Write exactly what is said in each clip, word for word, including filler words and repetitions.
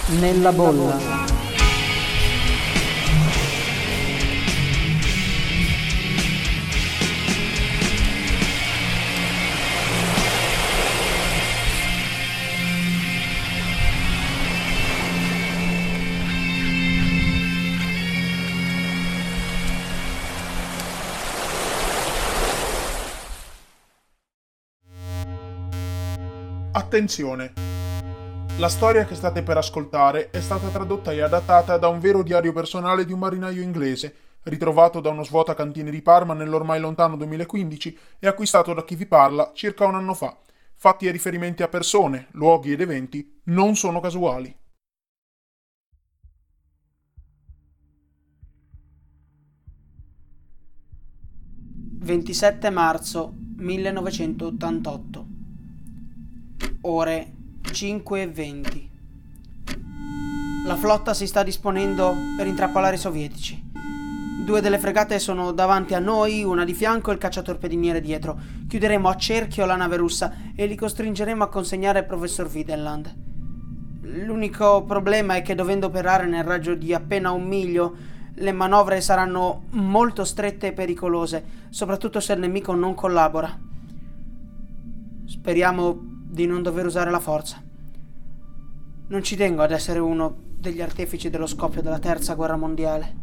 Nella bolla. Attenzione! La storia che state per ascoltare è stata tradotta e adattata da un vero diario personale di un marinaio inglese, ritrovato da uno svuotacantine di Parma nell'ormai lontano duemilaquindici e acquistato da chi vi parla circa un anno fa. Fatti e riferimenti a persone, luoghi ed eventi non sono casuali. ventisette marzo millenovecentottantotto. Ore cinque e venti. La flotta si sta disponendo per intrappolare i sovietici. Due delle fregate sono davanti a noi, una di fianco e il cacciatorpediniere dietro. Chiuderemo a cerchio la nave russa e li costringeremo a consegnare il professor Widenland. L'unico problema è che, dovendo operare nel raggio di appena un miglio, le manovre saranno molto strette e pericolose, soprattutto se il nemico non collabora. Speriamo di non dover usare la forza. Non ci tengo ad essere uno degli artefici dello scoppio della terza guerra mondiale.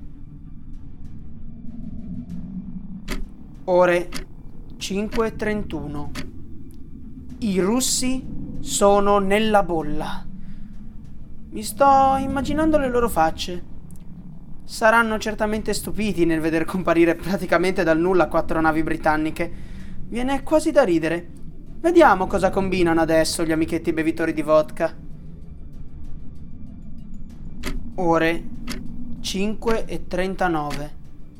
Ore cinque e trentuno. I russi sono nella bolla. Mi sto immaginando le loro facce. Saranno certamente stupiti nel veder comparire praticamente dal nulla quattro navi britanniche. Viene quasi da ridere. Vediamo cosa combinano adesso gli amichetti bevitori di vodka. Ore cinque e trentanove.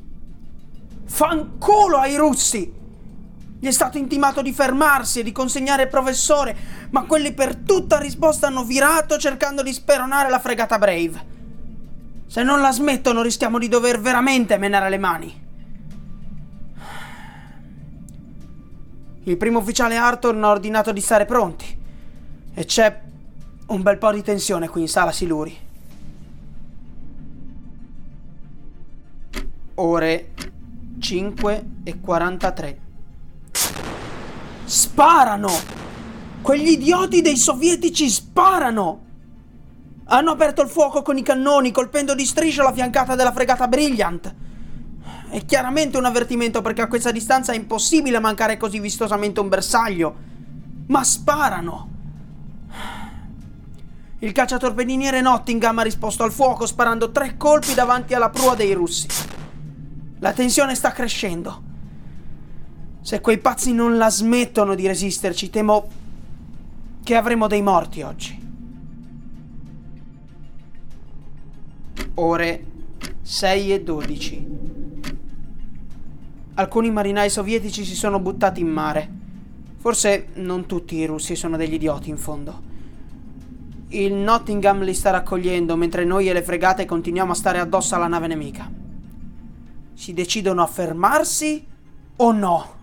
Fanculo ai russi! Gli è stato intimato di fermarsi e di consegnare il professore, ma quelli per tutta risposta hanno virato cercando di speronare la fregata Brave. Se non la smettono rischiamo di dover veramente menare le mani. Il primo ufficiale Arthur ha ordinato di stare pronti e c'è un bel po' di tensione qui in sala Siluri. Ore cinque e quarantatré. Sparano! Quegli idioti dei sovietici sparano! Hanno aperto il fuoco con i cannoni, colpendo di striscio la fiancata della fregata Brilliant. È chiaramente un avvertimento, perché a questa distanza è impossibile mancare così vistosamente un bersaglio. Ma sparano! Il cacciatorpediniere Nottingham ha risposto al fuoco sparando tre colpi davanti alla prua dei russi. La tensione sta crescendo. Se quei pazzi non la smettono di resisterci, temo che avremo dei morti oggi. Ore sei e dodici. Alcuni marinai sovietici si sono buttati in mare. Forse non tutti i russi sono degli idioti, in fondo. Il Nottingham li sta raccogliendo, mentre noi e le fregate continuiamo a stare addosso alla nave nemica. Si decidono a fermarsi o no?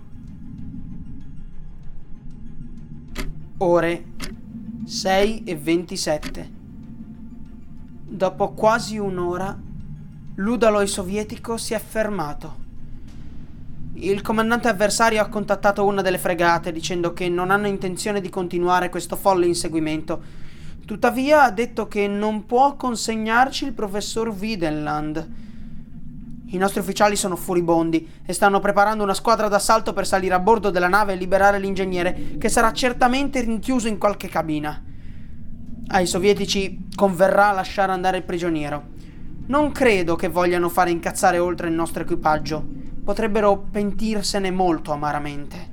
Ore sei e ventisette. Dopo quasi un'ora, l'Udaloi sovietico si è fermato. Il comandante avversario ha contattato una delle fregate dicendo che non hanno intenzione di continuare questo folle inseguimento. Tuttavia ha detto che non può consegnarci il professor Widenland. I nostri ufficiali sono furibondi e stanno preparando una squadra d'assalto per salire a bordo della nave e liberare l'ingegnere, che sarà certamente rinchiuso in qualche cabina. Ai sovietici converrà lasciare andare il prigioniero. Non credo che vogliano fare incazzare oltre il nostro equipaggio. Potrebbero pentirsene molto amaramente.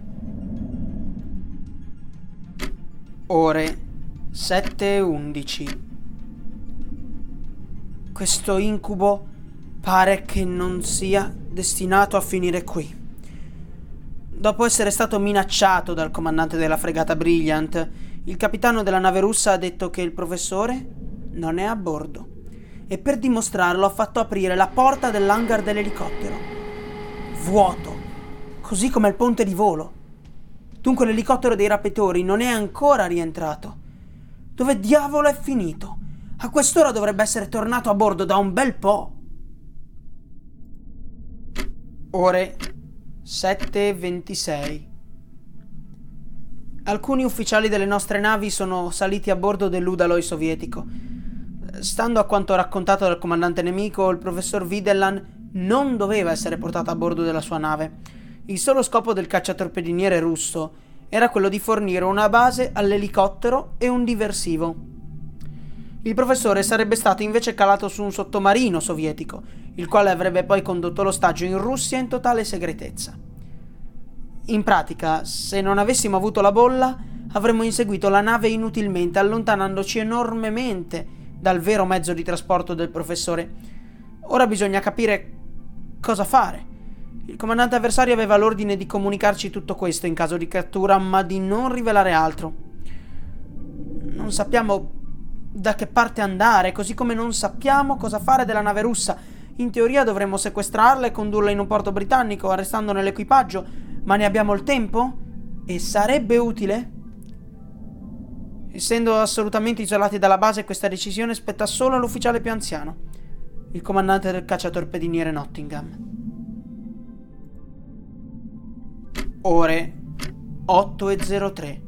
Ore sette e undici. Questo incubo pare che non sia destinato a finire qui. Dopo essere stato minacciato dal comandante della fregata Brilliant, il capitano della nave russa ha detto che il professore non è a bordo e per dimostrarlo ha fatto aprire la porta dell'hangar dell'elicottero. Vuoto, così come il ponte di volo. Dunque l'elicottero dei rapitori non è ancora rientrato. Dove diavolo è finito? A quest'ora dovrebbe essere tornato a bordo da un bel po'. Ore sette e ventisei. Alcuni ufficiali delle nostre navi sono saliti a bordo dell'Udaloi sovietico. Stando a quanto raccontato dal comandante nemico, il professor Videlan non doveva essere portato a bordo della sua nave. Il solo scopo del cacciatorpediniere russo era quello di fornire una base all'elicottero e un diversivo. Il professore sarebbe stato invece calato su un sottomarino sovietico, il quale avrebbe poi condotto l'ostaggio in Russia in totale segretezza. In pratica, se non avessimo avuto la bolla, avremmo inseguito la nave inutilmente, allontanandoci enormemente dal vero mezzo di trasporto del professore. Ora bisogna capire cosa fare. Il comandante avversario aveva l'ordine di comunicarci tutto questo in caso di cattura, ma di non rivelare altro. Non sappiamo da che parte andare, così come non sappiamo cosa fare della nave russa. In teoria dovremmo sequestrarla e condurla in un porto britannico, arrestandone l'equipaggio, ma ne abbiamo il tempo? E sarebbe utile? Essendo assolutamente isolati dalla base, questa decisione spetta solo all'ufficiale più anziano, il comandante del cacciatorpediniere Nottingham. Ore otto e zero tre.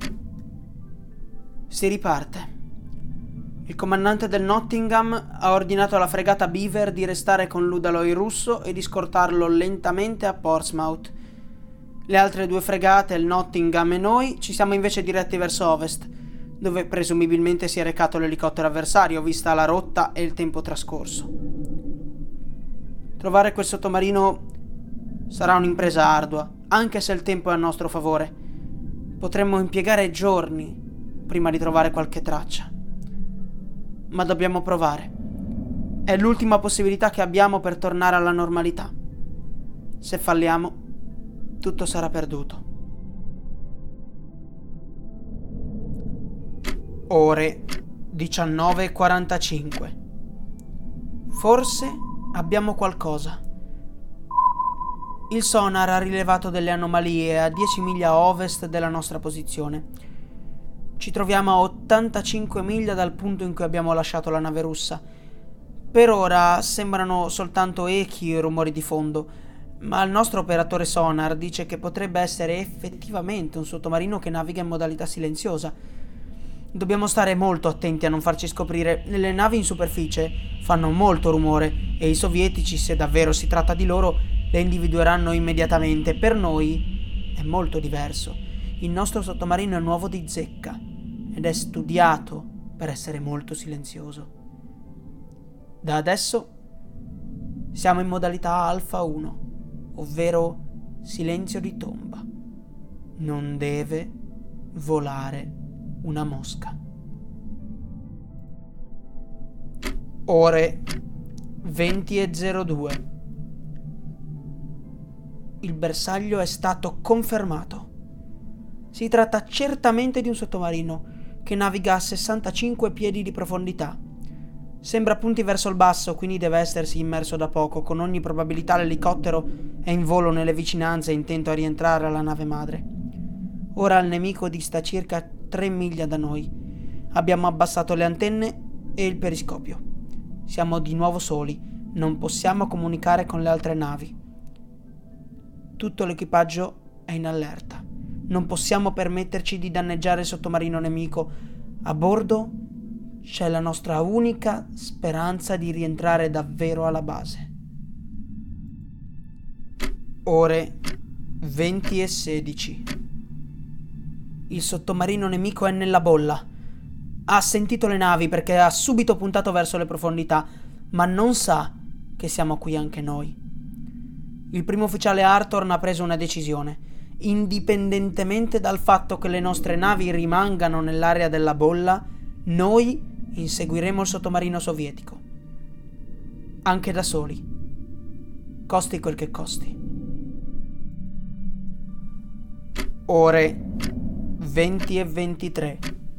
Si riparte. Il comandante del Nottingham ha ordinato alla fregata Beaver di restare con l'Udaloi russo e di scortarlo lentamente a Portsmouth. Le altre due fregate, il Nottingham e noi, ci siamo invece diretti verso ovest, dove presumibilmente si è recato l'elicottero avversario, vista la rotta e il tempo trascorso. Trovare quel sottomarino sarà un'impresa ardua, anche se il tempo è a nostro favore. Potremmo impiegare giorni prima di trovare qualche traccia. Ma dobbiamo provare. È l'ultima possibilità che abbiamo per tornare alla normalità. Se falliamo, tutto sarà perduto. Ore diciannove e quarantacinque. Forse abbiamo qualcosa. Il sonar ha rilevato delle anomalie a dieci miglia a ovest della nostra posizione. Ci troviamo a ottantacinque miglia dal punto in cui abbiamo lasciato la nave russa. Per ora sembrano soltanto echi e rumori di fondo, ma il nostro operatore sonar dice che potrebbe essere effettivamente un sottomarino che naviga in modalità silenziosa. Dobbiamo stare molto attenti a non farci scoprire. Le navi in superficie fanno molto rumore e i sovietici, se davvero si tratta di loro, le individueranno immediatamente. Per noi è molto diverso. Il nostro sottomarino è nuovo di zecca ed è studiato per essere molto silenzioso. Da adesso siamo in modalità Alfa uno, ovvero silenzio di tomba. Non deve volare una mosca. Ore venti e zero due. Il bersaglio è stato confermato. Si tratta certamente di un sottomarino che naviga a sessantacinque piedi di profondità. Sembra punti verso il basso, quindi deve essersi immerso da poco. Con ogni probabilità l'elicottero è in volo nelle vicinanze, intento a rientrare alla nave madre. Ora il nemico dista circa tre miglia da noi. Abbiamo abbassato le antenne e il periscopio. Siamo di nuovo soli, non possiamo comunicare con le altre navi. Tutto l'equipaggio è in allerta. Non possiamo permetterci di danneggiare il sottomarino nemico. A bordo c'è la nostra unica speranza di rientrare davvero alla base. Ore venti e sedici. Il sottomarino nemico è nella bolla. Ha sentito le navi perché ha subito puntato verso le profondità, ma non sa che siamo qui anche noi. Il primo ufficiale Arthur ha preso una decisione. Indipendentemente dal fatto che le nostre navi rimangano nell'area della bolla, noi inseguiremo il sottomarino sovietico. Anche da soli. Costi quel che costi. Ore venti e ventitré.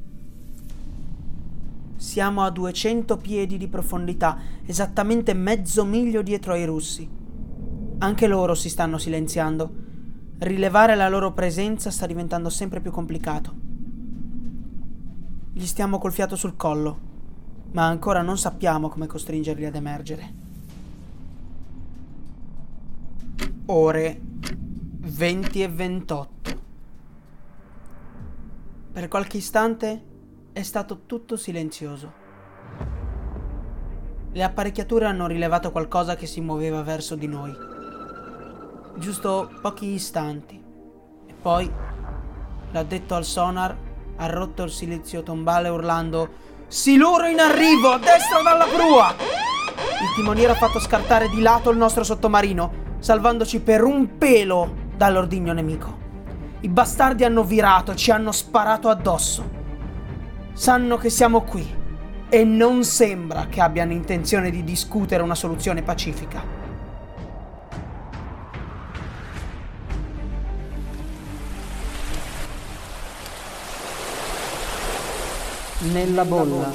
Siamo a duecento piedi di profondità, esattamente mezzo miglio dietro ai russi. Anche loro si stanno silenziando. Rilevare la loro presenza sta diventando sempre più complicato. Gli stiamo col fiato sul collo, ma ancora non sappiamo come costringerli ad emergere. Ore venti e ventotto. Per qualche istante è stato tutto silenzioso. Le apparecchiature hanno rilevato qualcosa che si muoveva verso di noi. Giusto pochi istanti. E poi l'addetto al sonar ha rotto il silenzio tombale urlando: "Siluro in arrivo, a destra dalla prua!" Il timoniere ha fatto scartare di lato il nostro sottomarino, salvandoci per un pelo dall'ordigno nemico. I bastardi hanno virato, ci hanno sparato addosso. Sanno che siamo qui e non sembra che abbiano intenzione di discutere una soluzione pacifica. Nella bolla.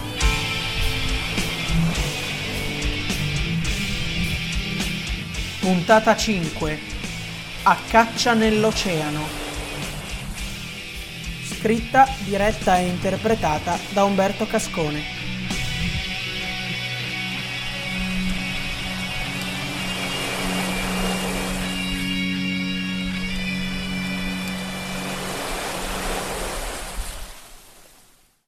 Puntata cinque. A caccia nell'oceano. Scritta, diretta e interpretata da Umberto Cascone.